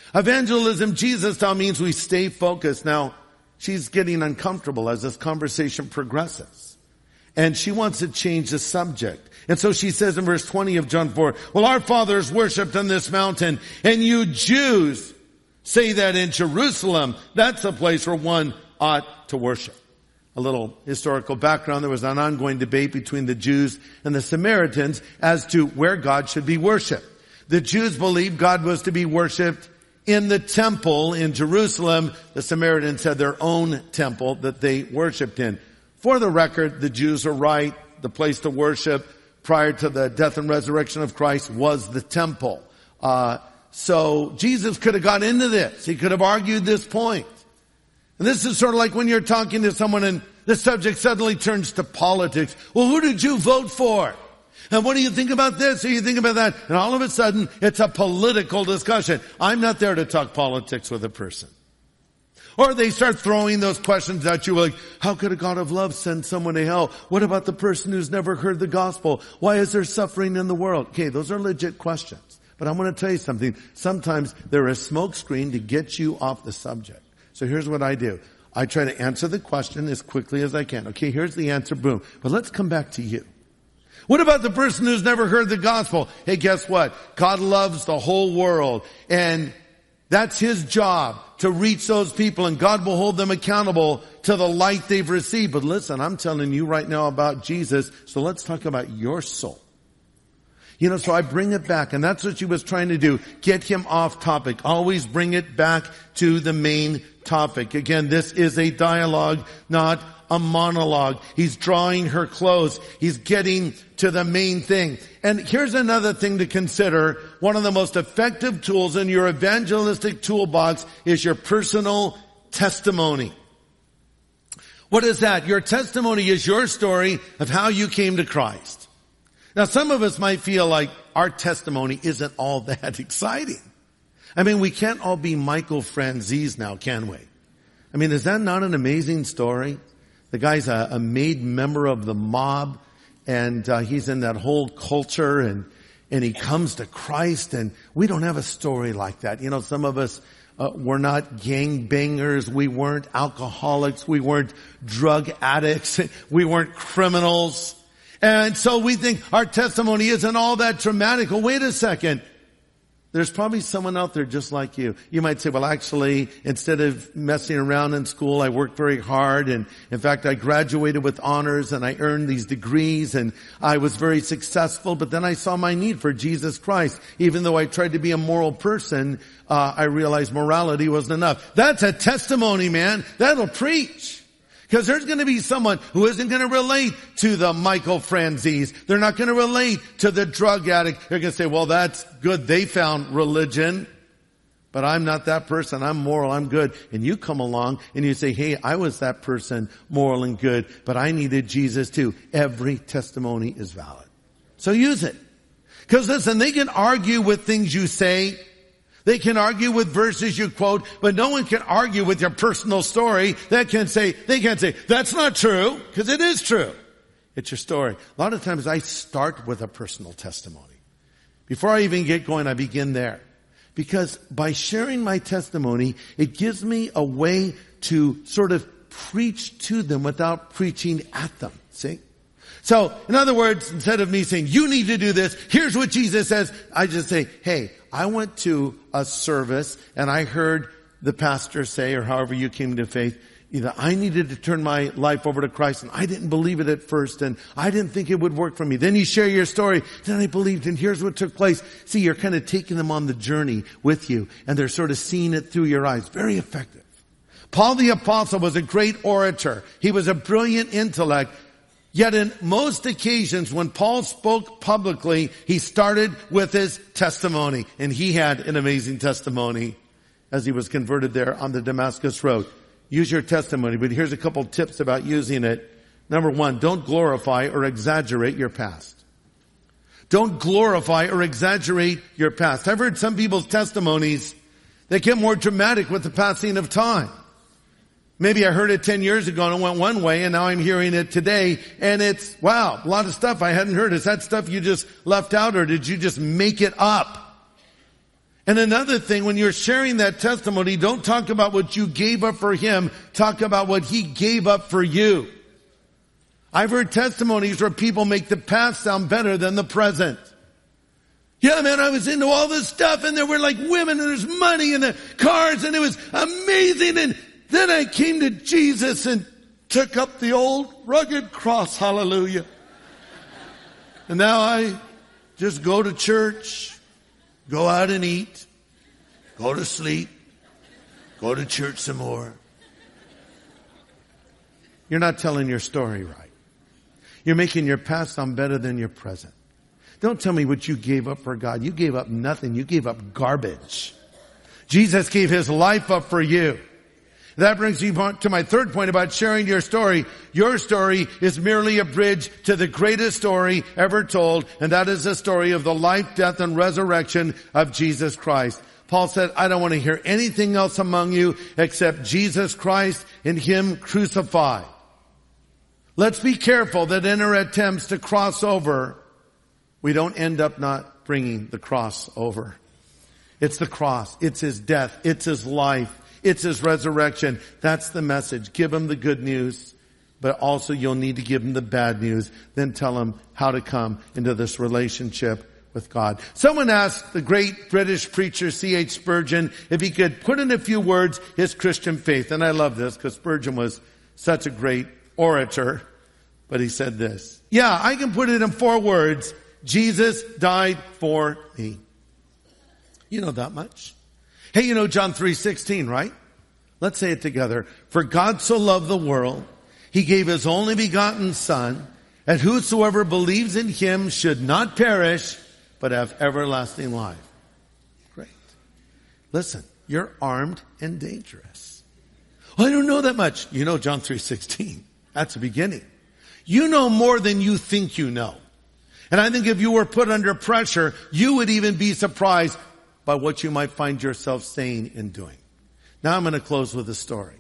Evangelism, Jesus style, means we stay focused. Now, she's getting uncomfortable as this conversation progresses. And she wants to change the subject. And so she says in verse twenty of John four, well, our fathers worshipped on this mountain, and you Jews say that in Jerusalem, that's a place where one ought to worship. A little historical background. There was an ongoing debate between the Jews and the Samaritans as to where God should be worshipped. The Jews believed God was to be worshipped in the temple in Jerusalem. The Samaritans had their own temple that they worshipped in. For the record, the Jews are right. The place to worship prior to the death and resurrection of Christ was the temple. Uh, so Jesus could have got into this. He could have argued this point. And this is sort of like when you're talking to someone and the subject suddenly turns to politics. Well, who did you vote for? And what do you think about this? Or you think about that? And all of a sudden, it's a political discussion. I'm not there to talk politics with a person. Or they start throwing those questions at you like, how could a God of love send someone to hell? What about the person who's never heard the gospel? Why is there suffering in the world? Okay, those are legit questions. But I want to tell you something. Sometimes they're a smokescreen to get you off the subject. So here's what I do. I try to answer the question as quickly as I can. Okay, here's the answer, boom. But let's come back to you. What about the person who's never heard the gospel? Hey, guess what? God loves the whole world, and that's His job to reach those people, and God will hold them accountable to the light they've received. But listen, I'm telling you right now about Jesus, so let's talk about your soul. You know, so I bring it back, and that's what she was trying to do. Get him off topic. Always bring it back to the main topic. Again, this is a dialogue, not a monologue. He's drawing her close. He's getting to the main thing. And here's another thing to consider. One of the most effective tools in your evangelistic toolbox is your personal testimony. What is that? Your testimony is your story of how you came to Christ. Now, some of us might feel like our testimony isn't all that exciting. I mean, we can't all be Michael Franzese now, can we? I mean, is that not an amazing story? The guy's a, a made member of the mob, and uh, he's in that whole culture, and and he comes to Christ, and we don't have a story like that. You know, some of us, uh, we're not gangbangers, we weren't alcoholics, we weren't drug addicts, we weren't criminals. And so we think our testimony isn't all that dramatic. Well, wait a second. There's probably someone out there just like you. You might say, well, actually, instead of messing around in school, I worked very hard. And in fact, I graduated with honors and I earned these degrees and I was very successful. But then I saw my need for Jesus Christ. Even though I tried to be a moral person, uh, I realized morality wasn't enough. That's a testimony, man. That'll preach. Because there's going to be someone who isn't going to relate to the Michael Franzese. They're not going to relate to the drug addict. They're going to say, well, that's good. They found religion. But I'm not that person. I'm moral. I'm good. And you come along and you say, hey, I was that person, moral and good, but I needed Jesus too. Every testimony is valid. So use it. Because listen, they can argue with things you say. They can argue with verses you quote, but no one can argue with your personal story. They can say, they can't say, that's not true, because it is true. It's your story. A lot of times I start with a personal testimony. Before I even get going, I begin there. Because by sharing my testimony, it gives me a way to sort of preach to them without preaching at them. See? So, in other words, instead of me saying, you need to do this, here's what Jesus says, I just say, hey, I went to a service and I heard the pastor say, or however you came to faith, either I needed to turn my life over to Christ and I didn't believe it at first and I didn't think it would work for me. Then you share your story. Then I believed and here's what took place. See, you're kind of taking them on the journey with you and they're sort of seeing it through your eyes. Very effective. Paul the Apostle was a great orator. He was a brilliant intellect. Yet in most occasions when Paul spoke publicly, he started with his testimony. And he had an amazing testimony as he was converted there on the Damascus Road. Use your testimony, but here's a couple tips about using it. Number one, don't glorify or exaggerate your past. Don't glorify or exaggerate your past. I've heard some people's testimonies that get more dramatic with the passing of time. Maybe I heard it ten years ago and it went one way and now I'm hearing it today and it's, wow, a lot of stuff I hadn't heard. Is that stuff you just left out or did you just make it up? And another thing, when you're sharing that testimony, don't talk about what you gave up for him. Talk about what he gave up for you. I've heard testimonies where people make the past sound better than the present. Yeah, man, I was into all this stuff and there were like women and there's money and the cars and it was amazing. And then I came to Jesus and took up the old rugged cross. Hallelujah. And now I just go to church, go out and eat, go to sleep, go to church some more. You're not telling your story right. You're making your past sound better than your present. Don't tell me what you gave up for God. You gave up nothing. You gave up garbage. Jesus gave his life up for you. That brings me to my third point about sharing your story. Your story is merely a bridge to the greatest story ever told, and that is the story of the life, death, and resurrection of Jesus Christ. Paul said, I don't want to hear anything else among you except Jesus Christ and him crucified. Let's be careful that in our attempts to cross over, we don't end up not bringing the cross over. It's the cross. It's his death. It's his life. It's his resurrection. That's the message. Give him the good news, but also you'll need to give him the bad news. Then tell him how to come into this relationship with God. Someone asked the great British preacher C H Spurgeon if he could put in a few words his Christian faith. And I love this because Spurgeon was such a great orator. But he said this. Yeah, I can put it in four words. Jesus died for me. You know that much. Hey, you know John three sixteen, right? Let's say it together. For God so loved the world, he gave his only begotten Son, that whosoever believes in him should not perish, but have everlasting life. Great. Listen, you're armed and dangerous. Well, I don't know that much. You know John three sixteen. That's the beginning. You know more than you think you know. And I think if you were put under pressure, you would even be surprised by what you might find yourself saying and doing. Now I'm going to close with a story.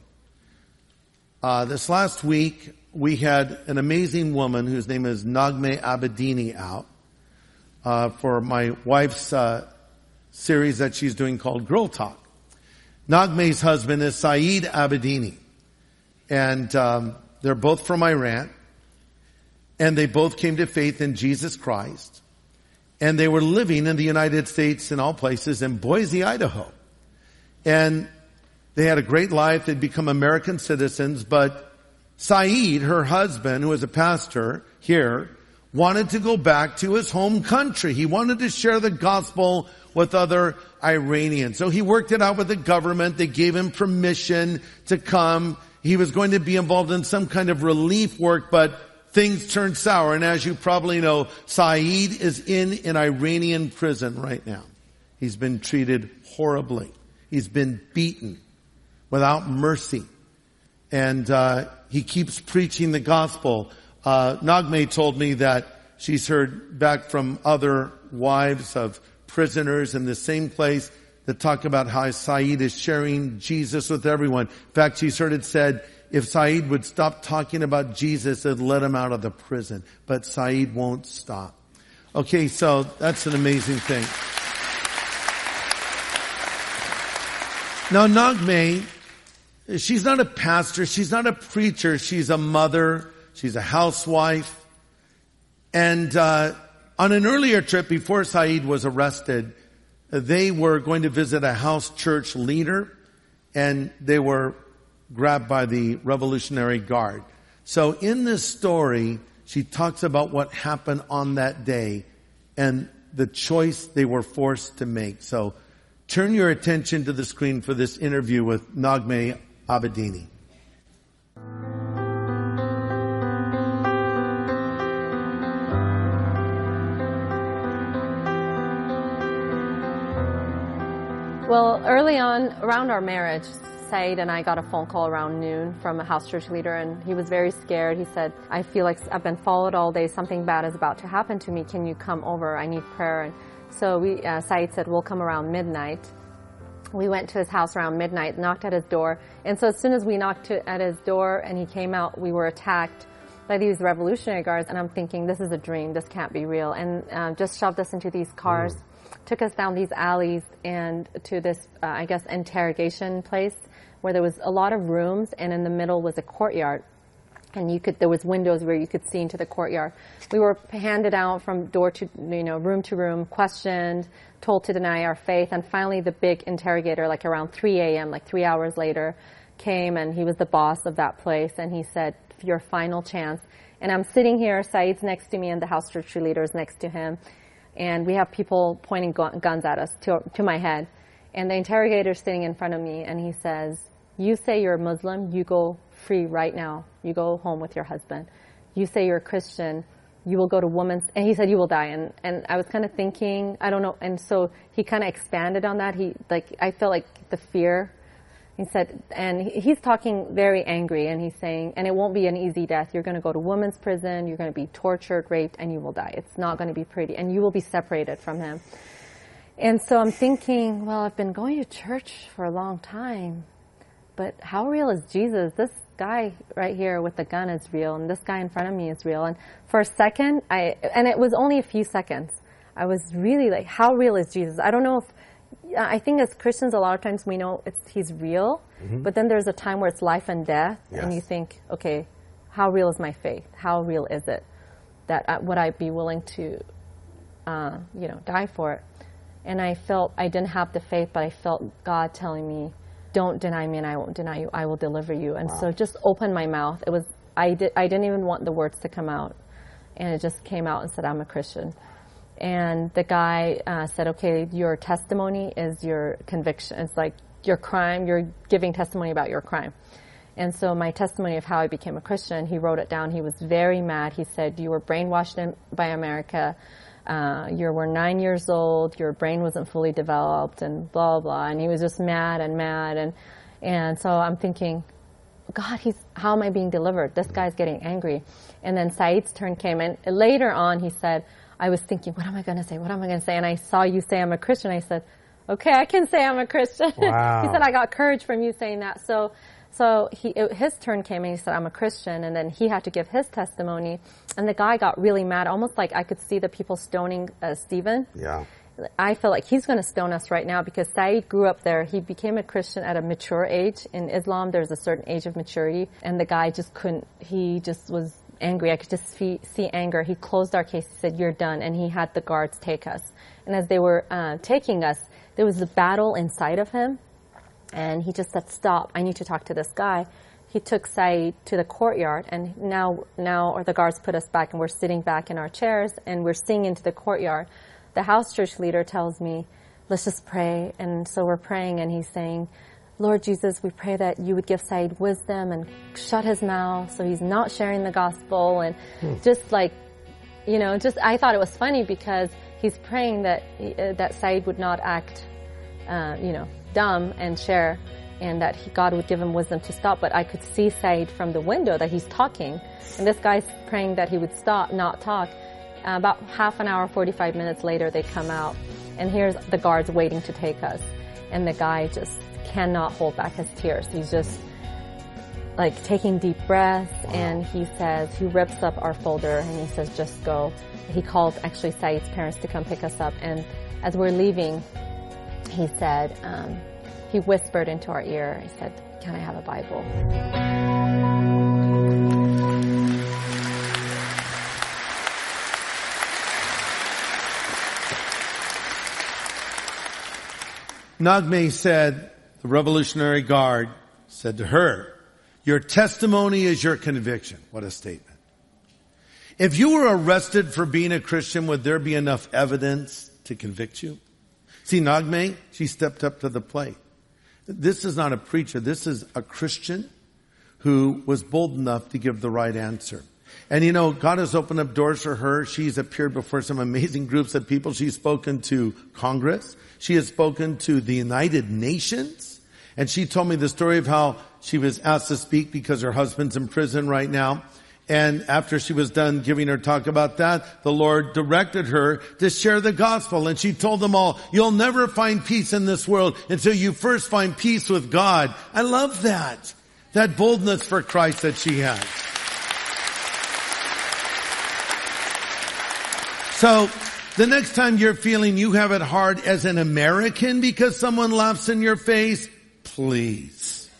Uh, this last week, we had an amazing woman whose name is Nagme Abedini out uh, for my wife's uh, series that she's doing called Girl Talk. Nagme's husband is Saeed Abedini. And um, they're both from Iran. And they both came to faith in Jesus Christ. And they were living in the United States in all places in Boise, Idaho. And they had a great life. They'd become American citizens. But Saeed, her husband, who was a pastor here, wanted to go back to his home country. He wanted to share the gospel with other Iranians. So he worked it out with the government. They gave him permission to come. He was going to be involved in some kind of relief work, but things turned sour, and as you probably know, Saeed is in an Iranian prison right now. He's been treated horribly. He's been beaten without mercy. And uh he keeps preaching the gospel. Uh Nagme told me that she's heard back from other wives of prisoners in the same place that talk about how Saeed is sharing Jesus with everyone. In fact, she's heard it said, if Saeed would stop talking about Jesus, it'd let him out of the prison. But Saeed won't stop. Okay, so that's an amazing thing. Now, Nagme, she's not a pastor. She's not a preacher. She's a mother. She's a housewife. And uh on an earlier trip, before Saeed was arrested, they were going to visit a house church leader. And they were grabbed by the Revolutionary Guard. So in this story, she talks about what happened on that day and the choice they were forced to make. So turn your attention to the screen for this interview with Nagme Abedini. Well, early on, around our marriage, Saeed and I got a phone call around noon from a house church leader, and he was very scared. He said, I feel like I've been followed all day. Something bad is about to happen to me. Can you come over? I need prayer. And so we, uh, Saeed said, we'll come around midnight. We went to his house around midnight, knocked at his door. And so as soon as we knocked to, at his door and he came out, we were attacked by these Revolutionary Guards, and I'm thinking, this is a dream. This can't be real. And uh, just shoved us into these cars, mm. took us down these alleys and to this, uh, I guess, interrogation place where there was a lot of rooms, and in the middle was a courtyard. And you could, there was windows where you could see into the courtyard. We were handed out from door to, you know, room to room, questioned, told to deny our faith. And finally the big interrogator, like around three a.m., like three hours later, came, and he was the boss of that place. And he said, your final chance. And I'm sitting here, Saeed's next to me, and the house church leader is next to him. And we have people pointing gu- guns at us, to, to my head. And the interrogator's sitting in front of me, and he says, you say you're a Muslim, you go free right now. You go home with your husband. You say you're a Christian, you will go to women's, and he said you will die. And, and I was kind of thinking, I don't know. And so he kind of expanded on that. He, like, I felt like the fear. He said, and he's talking very angry, and he's saying, and it won't be an easy death. You're going to go to women's prison, you're going to be tortured, raped, and you will die. It's not going to be pretty, and you will be separated from him. And so I'm thinking, well, I've been going to church for a long time, but how real is Jesus? This guy right here with the gun is real, and this guy in front of me is real. And for a second, I, and it was only a few seconds, I was really like, how real is Jesus? I don't know if, I think as Christians, a lot of times we know it's, he's real, mm-hmm. but then there's a time where it's life and death, yes. and you think, okay, how real is my faith? How real is it? That uh, would I be willing to, uh, you know, die for it? And I felt I didn't have the faith, but I felt God telling me, don't deny me and I won't deny you. I will deliver you. And wow. so just opened my mouth. It was, I, did, I didn't even want the words to come out. And it just came out and said, I'm a Christian. And the guy uh, said, okay, your testimony is your conviction. It's like your crime. You're giving testimony about your crime. And so my testimony of how I became a Christian, he wrote it down. He was very mad. He said, you were brainwashed in, by America. Uh, you were nine years old. Your brain wasn't fully developed, and blah, blah. And he was just mad and mad. And, and so I'm thinking, God, he's, how am I being delivered? This guy's getting angry. And then Saeed's turn came, and later on he said, I was thinking, what am I going to say? What am I going to say? And I saw you say I'm a Christian. I said, okay, I can say I'm a Christian. Wow. He said, I got courage from you saying that. So, so he, it, his turn came and he said, I'm a Christian. And then he had to give his testimony. And the guy got really mad, almost like I could see the people stoning uh, Stephen. Yeah. I feel like he's going to stone us right now because Saeed grew up there. He became a Christian at a mature age. In Islam, there's a certain age of maturity. And the guy just couldn't, he just was angry. I could just see, see anger. He closed our case. He said, you're done. And he had the guards take us. And as they were uh, taking us, there was a battle inside of him. And he just said, stop. I need to talk to this guy. He took Saeed to the courtyard. And now, now or the guards put us back, and we're sitting back in our chairs, and we're seeing into the courtyard. The house church leader tells me, let's just pray. And so we're praying, and he's saying, Lord Jesus, we pray that you would give Saeed wisdom and shut his mouth so he's not sharing the gospel. And hmm. just like, you know, just, I thought it was funny because he's praying that, uh, that Saeed would not act, uh, you know, dumb and share, and that he, God would give him wisdom to stop. But I could see Saeed from the window that he's talking, and this guy's praying that he would stop, not talk. Uh, about half an hour, forty-five minutes later, they come out, and here's the guards waiting to take us. And the guy just cannot hold back his tears. He's just like taking deep breaths, and he says, he rips up our folder, and he says, just go. He called actually Saeed's parents to come pick us up, and as we're leaving, he said, um, he whispered into our ear, he said, can I have a Bible? Naghmeh said, the Revolutionary Guard said to her, your testimony is your conviction. What a statement. If you were arrested for being a Christian, would there be enough evidence to convict you? See, Naghmeh, she stepped up to the plate. This is not a preacher. This is a Christian who was bold enough to give the right answer. And you know, God has opened up doors for her. She's appeared before some amazing groups of people. She's spoken to Congress. She has spoken to the United Nations. And she told me the story of how she was asked to speak because her husband's in prison right now. And after she was done giving her talk about that, the Lord directed her to share the gospel. And she told them all, you'll never find peace in this world until you first find peace with God. I love that. That boldness for Christ that she has. So the next time you're feeling you have it hard as an American because someone laughs in your face, please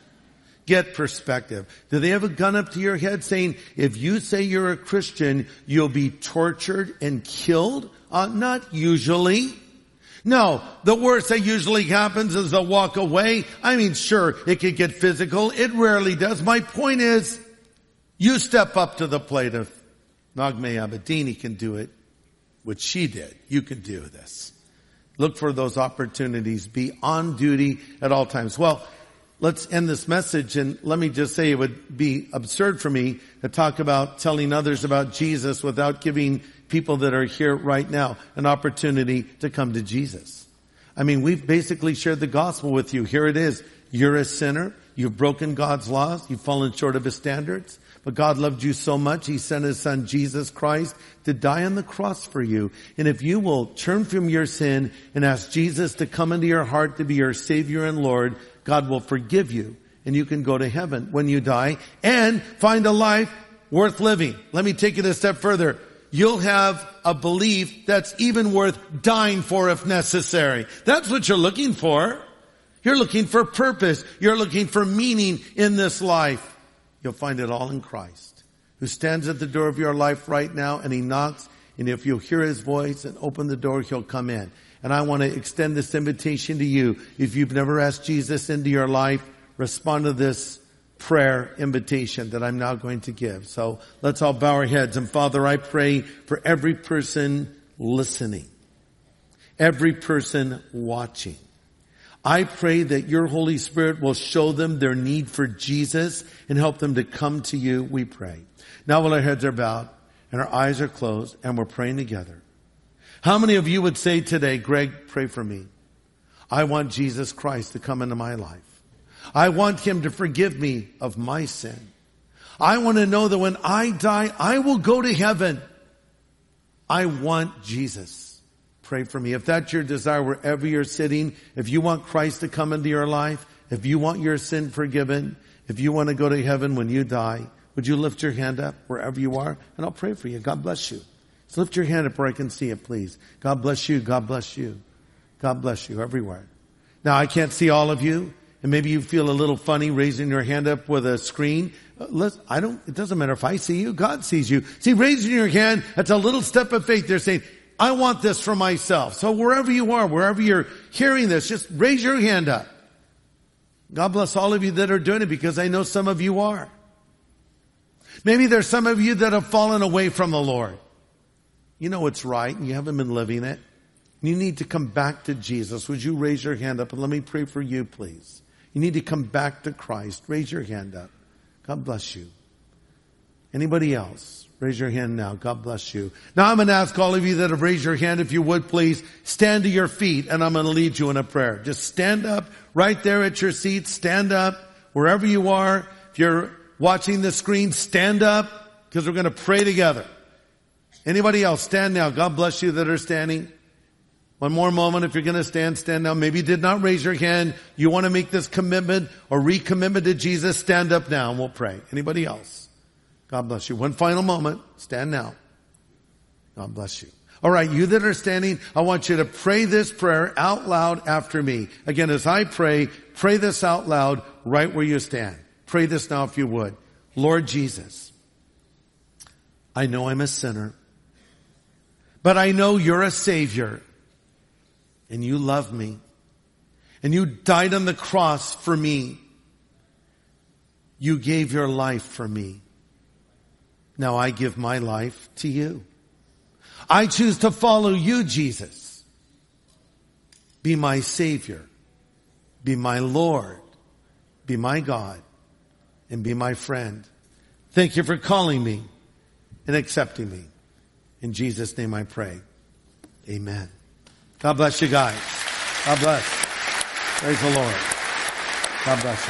get perspective. Do they have a gun up to your head saying, if you say you're a Christian, you'll be tortured and killed? Uh, not usually. No, the worst that usually happens is they'll walk away. I mean, sure, it could get physical. It rarely does. My point is, you step up to the plate. If Naghmeh Abedini can do it, which she did, you can do this. Look for those opportunities. Be on duty at all times. Well, let's end this message, and let me just say it would be absurd for me to talk about telling others about Jesus without giving people that are here right now an opportunity to come to Jesus. I mean, we've basically shared the gospel with you. Here it is. You're a sinner. You've broken God's laws. You've fallen short of His standards. But God loved you so much, He sent His Son, Jesus Christ, to die on the cross for you. And if you will turn from your sin and ask Jesus to come into your heart to be your Savior and Lord, God will forgive you. And you can go to heaven when you die and find a life worth living. Let me take it a step further. You'll have a belief that's even worth dying for if necessary. That's what you're looking for. You're looking for purpose. You're looking for meaning in this life. You'll find it all in Christ, who stands at the door of your life right now, and He knocks. And if you'll hear His voice and open the door, He'll come in. And I want to extend this invitation to you. If you've never asked Jesus into your life, respond to this prayer invitation that I'm now going to give. So let's all bow our heads. And Father, I pray for every person listening, every person watching. I pray that your Holy Spirit will show them their need for Jesus and help them to come to you, we pray. Now while our heads are bowed and our eyes are closed and we're praying together, how many of you would say today, Greg, pray for me? I want Jesus Christ to come into my life. I want Him to forgive me of my sin. I want to know that when I die, I will go to heaven. I want Jesus. Pray for me. If that's your desire, wherever you're sitting, if you want Christ to come into your life, if you want your sin forgiven, if you want to go to heaven when you die, would you lift your hand up wherever you are? And I'll pray for you. God bless you. So lift your hand up where I can see it, please. God bless you. God bless you. God bless you everywhere. Now, I can't see all of you. And maybe you feel a little funny raising your hand up with a screen. Listen, I don't, it doesn't matter if I see you. God sees you. See, raising your hand, that's a little step of faith. They're saying, I want this for myself. So wherever you are, wherever you're hearing this, just raise your hand up. God bless all of you that are doing it, because I know some of you are. Maybe there's some of you that have fallen away from the Lord. You know it's right and you haven't been living it. You need to come back to Jesus. Would you raise your hand up and let me pray for you, please? You need to come back to Christ. Raise your hand up. God bless you. Anybody else? Raise your hand now. God bless you. Now I'm going to ask all of you that have raised your hand, if you would please stand to your feet, and I'm going to lead you in a prayer. Just stand up right there at your seat. Stand up wherever you are. If you're watching the screen, stand up, because we're going to pray together. Anybody else? Stand now. God bless you that are standing. One more moment. If you're going to stand, stand now. Maybe you did not raise your hand. You want to make this commitment or recommitment to Jesus, stand up now and we'll pray. Anybody else? God bless you. One final moment. Stand now. God bless you. All right, you that are standing, I want you to pray this prayer out loud after me. Again, as I pray, pray this out loud right where you stand. Pray this now if you would. Lord Jesus, I know I'm a sinner, but I know you're a Savior. And you love me. And you died on the cross for me. You gave your life for me. Now I give my life to you. I choose to follow you, Jesus. Be my Savior. Be my Lord. Be my God. And be my friend. Thank you for calling me and accepting me. In Jesus' name I pray. Amen. God bless you guys. God bless. Praise the Lord. God bless you.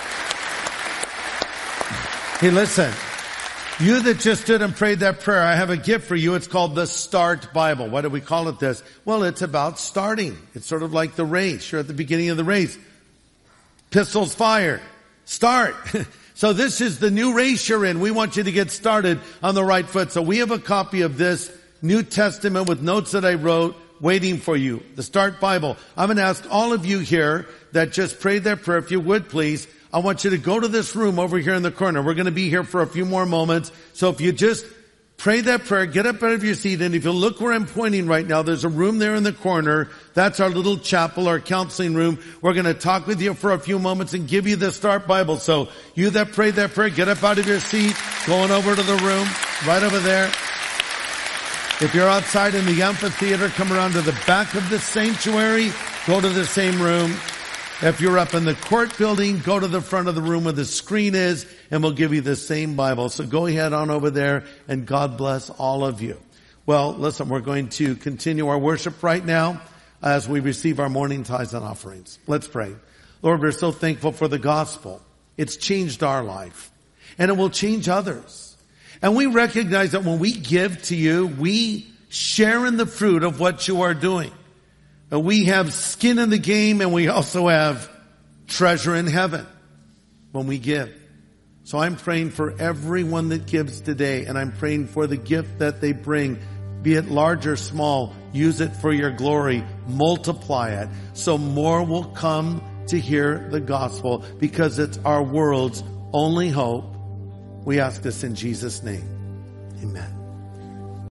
Hey, listen. You that just stood and prayed that prayer, I have a gift for you. It's called the Start Bible. Why do we call it this? Well, it's about starting. It's sort of like the race. You're at the beginning of the race. Pistols fired. Start. So this is the new race you're in. We want you to get started on the right foot. So we have a copy of this New Testament with notes that I wrote waiting for you. The Start Bible. I'm going to ask all of you here that just prayed that prayer, if you would please, I want you to go to this room over here in the corner. We're going to be here for a few more moments. So if you just pray that prayer, get up out of your seat, and if you look where I'm pointing right now, there's a room there in the corner. That's our little chapel, our counseling room. We're going to talk with you for a few moments and give you the Start Bible. So you that prayed that prayer, get up out of your seat, going over to the room, right over there. If you're outside in the amphitheater, come around to the back of the sanctuary, go to the same room. If you're up in the court building, go to the front of the room where the screen is, and we'll give you the same Bible. So go ahead on over there, and God bless all of you. Well, listen, we're going to continue our worship right now as we receive our morning tithes and offerings. Let's pray. Lord, we're so thankful for the gospel. It's changed our life, and it will change others. And we recognize that when we give to you, we share in the fruit of what you are doing. We have skin in the game, and we also have treasure in heaven when we give. So I'm praying for everyone that gives today, and I'm praying for the gift that they bring, be it large or small. Use it for your glory. Multiply it so more will come to hear the gospel, because it's our world's only hope. We ask this in Jesus' name. Amen.